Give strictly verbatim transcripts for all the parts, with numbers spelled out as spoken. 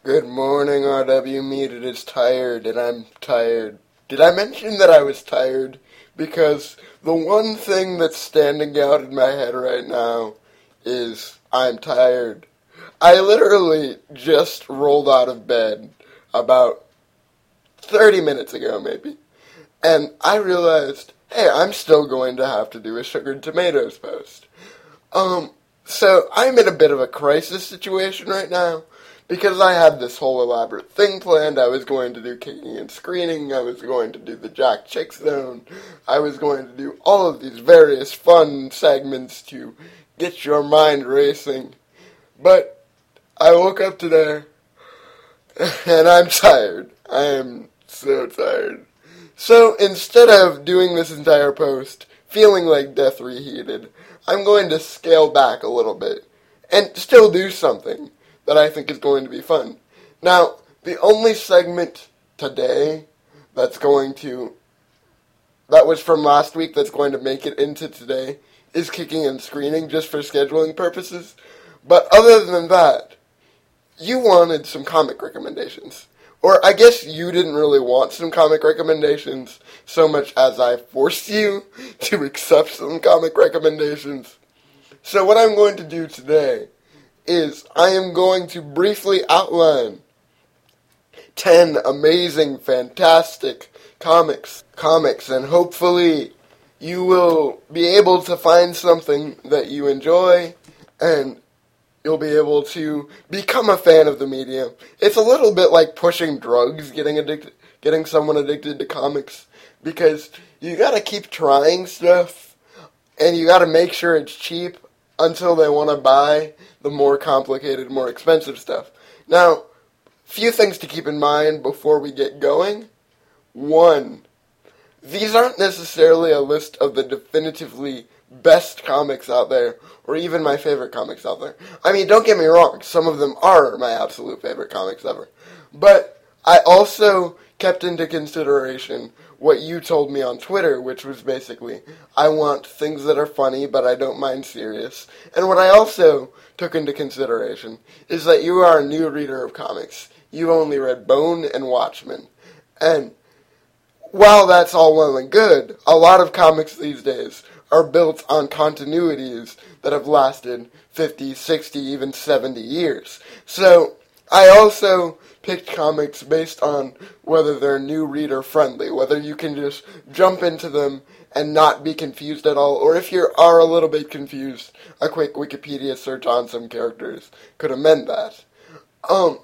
Good morning, R W Mead. It is tired, and I'm tired. Did I mention that I was tired? Because the one thing that's standing out in my head right now is I'm tired. I literally just rolled out of bed about thirty minutes ago, maybe, and I realized, hey, I'm still going to have to do a sugared tomatoes post. Um, so I'm in a bit of a crisis situation right now, because I had this whole elaborate thing planned. I was going to do kicking and screening, I was going to do the Jack Chick Zone, I was going to do all of these various fun segments to get your mind racing. But I woke up today, and I'm tired. I am so tired. So instead of doing this entire post feeling like death reheated, I'm going to scale back a little bit and still do something that I think is going to be fun. Now, the only segment today that's going to, that was from last week that's going to make it into today is kicking and screening, just for scheduling purposes. But other than that, you wanted some comic recommendations. Or I guess you didn't really want some comic recommendations so much as I forced you to accept some comic recommendations. So what I'm going to do today is I am going to briefly outline ten amazing, fantastic comics, comics, and hopefully you will be able to find something that you enjoy, and you'll be able to become a fan of the medium. It's a little bit like pushing drugs, getting addicted, getting someone addicted to comics, because you gotta keep trying stuff, and you gotta make sure it's cheap until they want to buy the more complicated, more expensive stuff. Now, few things to keep in mind before we get going. One, these aren't necessarily a list of the definitively best comics out there, or even my favorite comics out there. I mean, don't get me wrong, some of them are my absolute favorite comics ever. But I also kept into consideration what you told me on Twitter, which was basically, I want things that are funny, but I don't mind serious. And what I also took into consideration is that you are a new reader of comics. You've only read Bone and Watchmen. And while that's all well and good, a lot of comics these days are built on continuities that have lasted fifty, sixty, even seventy years. So I also picked comics based on whether they're new reader friendly, whether you can just jump into them and not be confused at all, or if you are a little bit confused, a quick Wikipedia search on some characters could amend that. Um,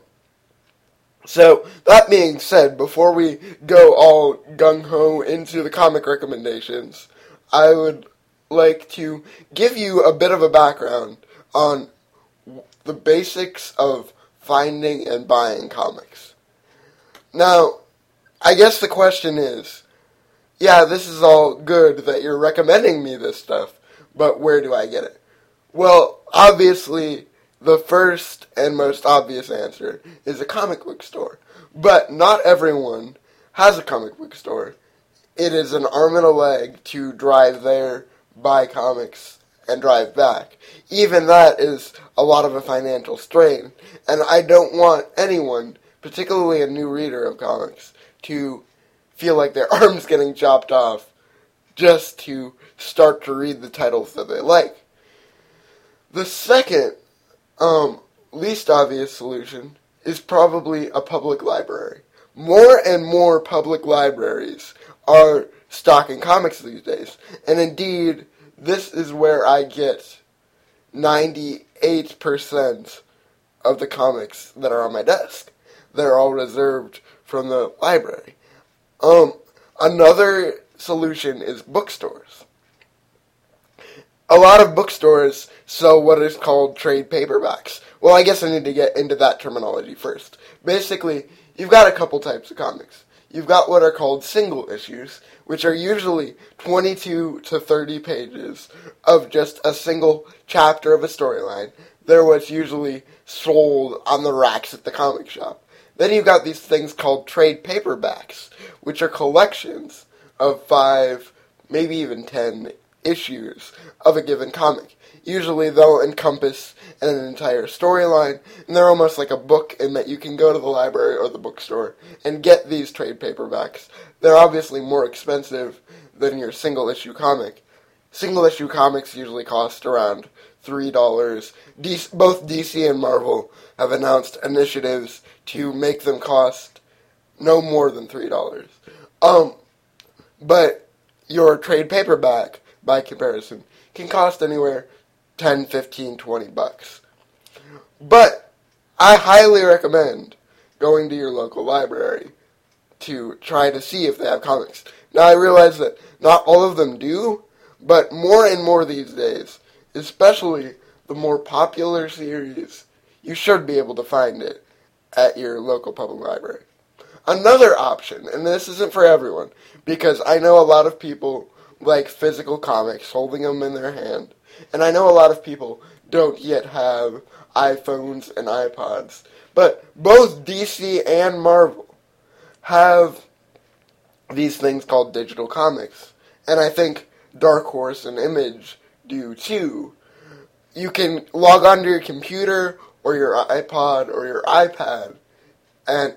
so, that being said, before we go all gung-ho into the comic recommendations, I would like to give you a bit of a background on the basics of finding and buying comics. Now, I guess the question is, yeah, this is all good that you're recommending me this stuff, but where do I get it? Well, obviously, the first and most obvious answer is a comic book store. But not everyone has a comic book store. It is an arm and a leg to drive there, buy comics, and drive back. Even that is a lot of a financial strain. And I don't want anyone, particularly a new reader of comics, to feel like their arm's getting chopped off just to start to read the titles that they like. The second, um, least obvious solution is probably a public library. More and more public libraries are stocking comics these days. And indeed, this is where I get ninety-eight percent of the comics that are on my desk. They're all reserved from the library. Um, another solution is bookstores. A lot of bookstores sell what is called trade paperbacks. Well, I guess I need to get into that terminology first. Basically, you've got a couple types of comics. You've got what are called single issues, which are usually twenty-two to thirty pages of just a single chapter of a storyline. They're what's usually sold on the racks at the comic shop. Then you've got these things called trade paperbacks, which are collections of five, maybe even ten issues of a given comic. Usually they'll encompass an entire storyline, and they're almost like a book in that you can go to the library or the bookstore and get these trade paperbacks. They're obviously more expensive than your single-issue comic. Single-issue comics usually cost around three dollars. D- both D C and Marvel have announced initiatives to make them cost no more than three dollars. Um, but your trade paperback, by comparison, can cost anywhere ten, fifteen, twenty bucks. But I highly recommend going to your local library to try to see if they have comics. Now, I realize that not all of them do, but more and more these days, especially the more popular series, you should be able to find it at your local public library. Another option, and this isn't for everyone, because I know a lot of people like physical comics, holding them in their hand, and I know a lot of people don't yet have iPhones and iPods, but both D C and Marvel have these things called digital comics, and I think Dark Horse and Image do too. You can log onto your computer or your iPod or your iPad and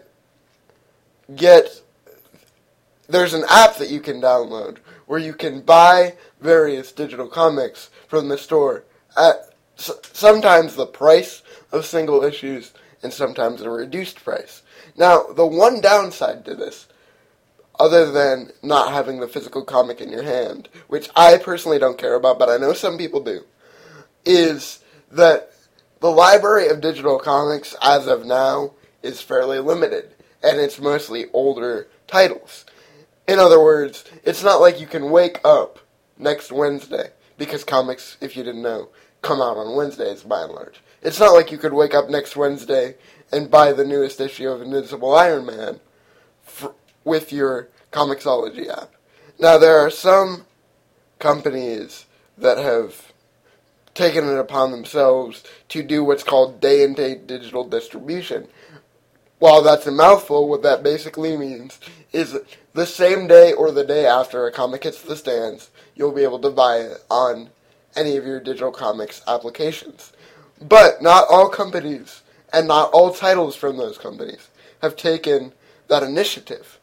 get, there's an app that you can download where you can buy various digital comics from the store at sometimes the price of single issues and sometimes a reduced price. Now, the one downside to this, other than not having the physical comic in your hand, which I personally don't care about, but I know some people do, is that the library of digital comics, as of now, is fairly limited, and it's mostly older titles. In other words, it's not like you can wake up next Wednesday, because comics, if you didn't know, come out on Wednesdays by and large. It's not like you could wake up next Wednesday and buy the newest issue of Invincible Iron Man for, with your Comixology app. Now, there are some companies that have taken it upon themselves to do what's called day-and-date digital distribution. While that's a mouthful, what that basically means is the same day or the day after a comic hits the stands, you'll be able to buy it on any of your digital comics applications. But not all companies and not all titles from those companies have taken that initiative.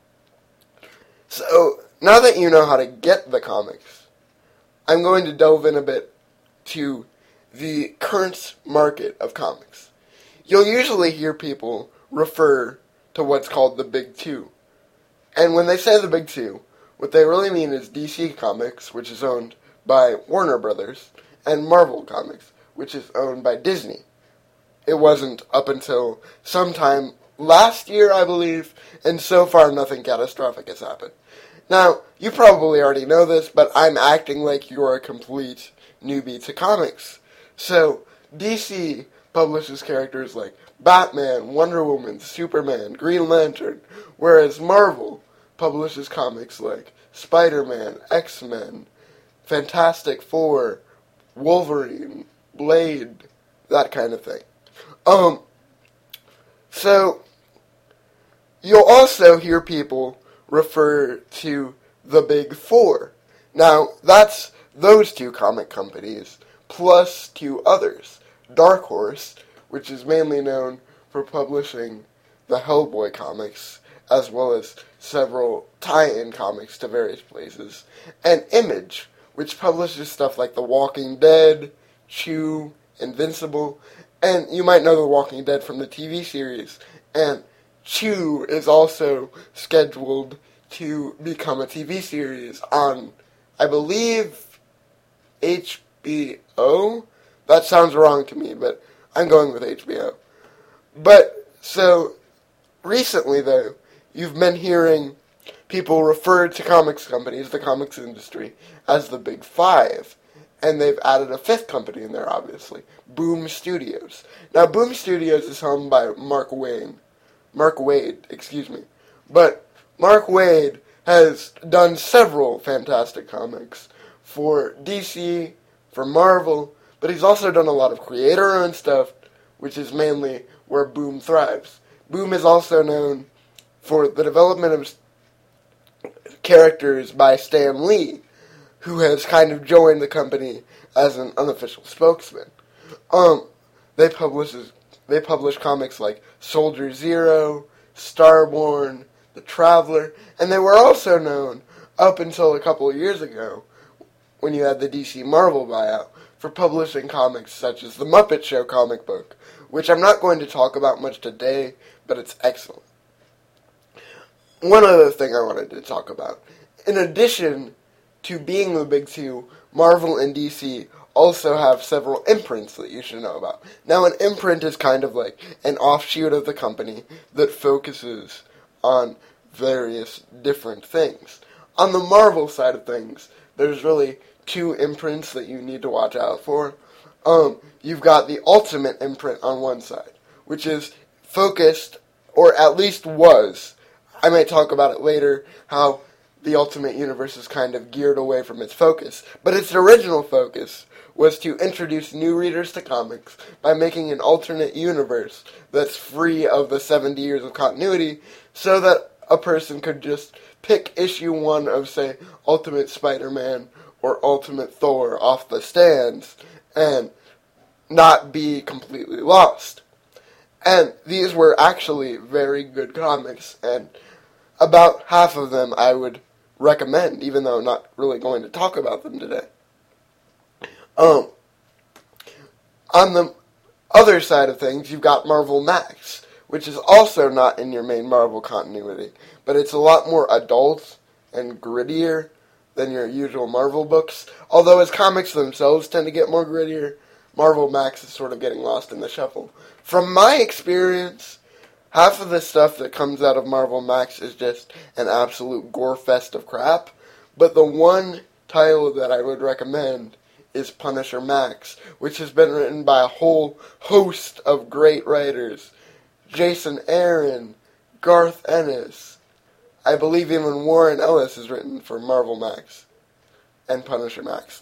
So, now that you know how to get the comics, I'm going to delve in a bit to the current market of comics. You'll usually hear people refer to what's called the Big Two. And when they say the Big Two, what they really mean is D C Comics, which is owned by Warner Brothers, and Marvel Comics, which is owned by Disney. It wasn't up until sometime last year, I believe, and so far nothing catastrophic has happened. Now, you probably already know this, but I'm acting like you're a complete newbie to comics. So, D C publishes characters like Batman, Wonder Woman, Superman, Green Lantern, whereas Marvel publishes comics like Spider-Man, X-Men, Fantastic Four, Wolverine, Blade, that kind of thing. Um, so, you'll also hear people refer to the Big Four. Now, that's those two comic companies, plus two others. Dark Horse, which is mainly known for publishing the Hellboy comics, as well as several tie-in comics to various places, and Image, which publishes stuff like The Walking Dead, Chew, Invincible, and you might know The Walking Dead from the T V series, and Chew is also scheduled to become a T V series on, I believe, H B O? That sounds wrong to me, but I'm going with H B O. But, so, recently, though, you've been hearing people refer to comics companies, the comics industry, as the Big Five. And they've added a fifth company in there, obviously, Boom Studios. Now, Boom Studios is owned by Mark Wayne. Mark Waid, excuse me. But Mark Waid has done several fantastic comics for D C, for Marvel, but he's also done a lot of creator-owned stuff, which is mainly where Boom thrives. Boom is also known for the development of characters by Stan Lee, who has kind of joined the company as an unofficial spokesman. Um, they publishes they publish comics like Soldier Zero, Starborn, The Traveler, and they were also known, up until a couple of years ago, when you had the D C Marvel buyout, for publishing comics such as The Muppet Show comic book, which I'm not going to talk about much today, but it's excellent. One other thing I wanted to talk about. In addition to being the big two, Marvel and D C also have several imprints that you should know about. Now, an imprint is kind of like an offshoot of the company that focuses on various different things. On the Marvel side of things, there's really two imprints that you need to watch out for. Um, you've got the Ultimate imprint on one side, which is focused, or at least was. I might talk about it later, how the Ultimate Universe is kind of geared away from its focus. But its original focus was to introduce new readers to comics by making an alternate universe that's free of the seventy years of continuity, so that a person could just pick issue one of, say, Ultimate Spider-Man or Ultimate Thor off the stands and not be completely lost. And these were actually very good comics, and about half of them I would recommend, even though I'm not really going to talk about them today. Um, on the other side of things, you've got Marvel Max, which is also not in your main Marvel continuity, but it's a lot more adult and grittier than your usual Marvel books. Although as comics themselves tend to get more grittier, Marvel Max is sort of getting lost in the shuffle. From my experience, half of the stuff that comes out of Marvel Max is just an absolute gore fest of crap, but the one title that I would recommend is Punisher Max, which has been written by a whole host of great writers. Jason Aaron, Garth Ennis, I believe even Warren Ellis is written for Marvel Max and Punisher Max.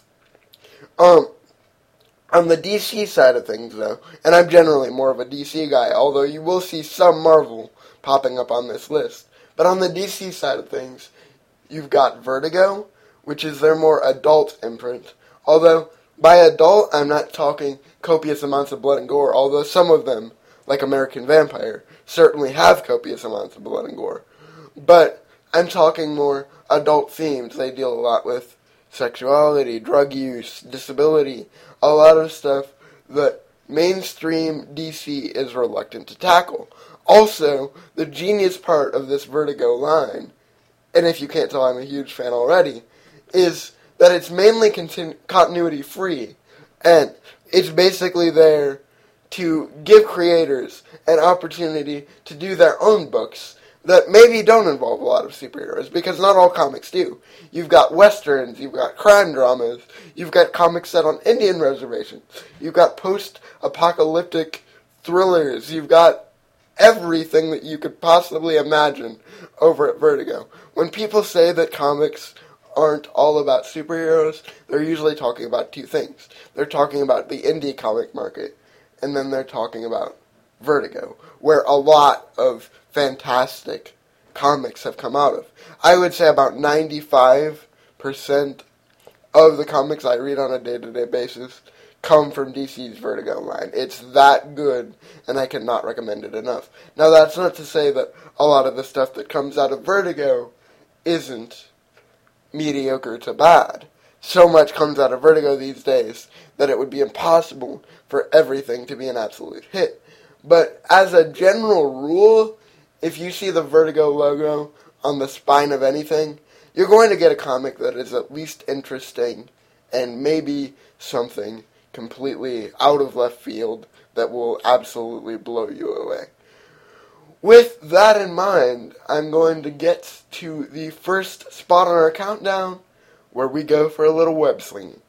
Um, on the D C side of things, though, and I'm generally more of a D C guy, although you will see some Marvel popping up on this list, but on the D C side of things, you've got Vertigo, which is their more adult imprint. Although, by adult, I'm not talking copious amounts of blood and gore, although some of them, like American Vampire, certainly have copious amounts of blood and gore. But I'm talking more adult themes. They deal a lot with sexuality, drug use, disability, a lot of stuff that mainstream D C is reluctant to tackle. Also, the genius part of this Vertigo line, and if you can't tell I'm a huge fan already, is that it's mainly continu- continuity free, and it's basically there to give creators an opportunity to do their own books that maybe don't involve a lot of superheroes, because not all comics do. You've got westerns, you've got crime dramas, you've got comics set on Indian reservations, you've got post-apocalyptic thrillers, you've got everything that you could possibly imagine over at Vertigo. When people say that comics aren't all about superheroes, they're usually talking about two things. They're talking about the indie comic market, and then they're talking about Vertigo, where a lot of fantastic comics have come out of. I would say about ninety-five percent of the comics I read on a day-to-day basis come from D C's Vertigo line. It's that good, and I cannot recommend it enough. Now, that's not to say that a lot of the stuff that comes out of Vertigo isn't mediocre to bad. So much comes out of Vertigo these days that it would be impossible for everything to be an absolute hit. But as a general rule, if you see the Vertigo logo on the spine of anything, you're going to get a comic that is at least interesting and maybe something completely out of left field that will absolutely blow you away. With that in mind, I'm going to get to the first spot on our countdown, where we go for a little web slinging.